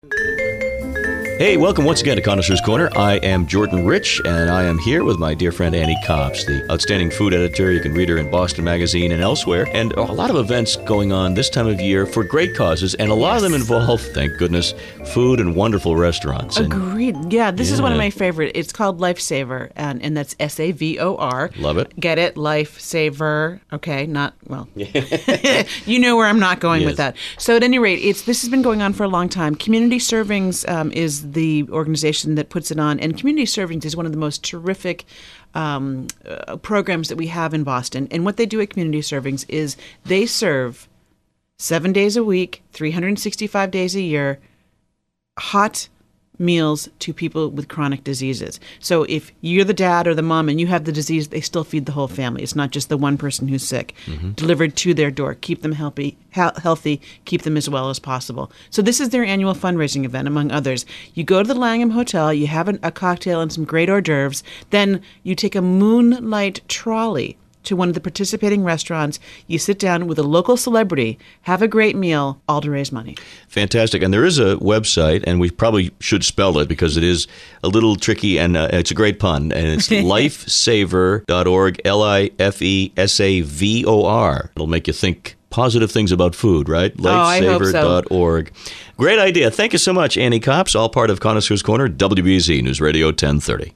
Hey, welcome once again to Connoisseur's Corner. I am Jordan Rich, and I am here with my dear friend Annie Copps, the outstanding food editor. You can read her in Boston Magazine and elsewhere. And a lot of events going on this time of year for great causes, and a lot of them involve, thank goodness, food and wonderful restaurants. Agreed. This is one of my favorite. It's called Lifesaver, and that's SAVOR. Love it. Get it? Lifesaver. Okay, not, well, you know where I'm not going with that. So at any rate, this has been going on for a long time. Community Servings is the organization that puts it on, and Community Servings is one of the most terrific programs that we have in Boston. And what they do at Community Servings is they serve 7 days a week, 365 days a year, hot meals to people with chronic diseases. So if you're the dad or the mom and you have the disease, they still feed the whole family. It's not just the one person who's sick. Delivered to their door. Keep them healthy, keep them as well as possible. So this is their annual fundraising event, among others. You go to the Langham Hotel, you have a cocktail and some great hors d'oeuvres, then you take a moonlight trolley to one of the participating restaurants. You sit down with a local celebrity, have a great meal, all to raise money. Fantastic. And there is a website, and we probably should spell it because it is a little tricky, and it's a great pun. And it's lifesavor.org, LIFESAVOR. It'll make you think positive things about food, right? Lifesavor.org. Great idea. Thank you so much, Annie Copps, all part of Connoisseur's Corner, WBZ News Radio 1030.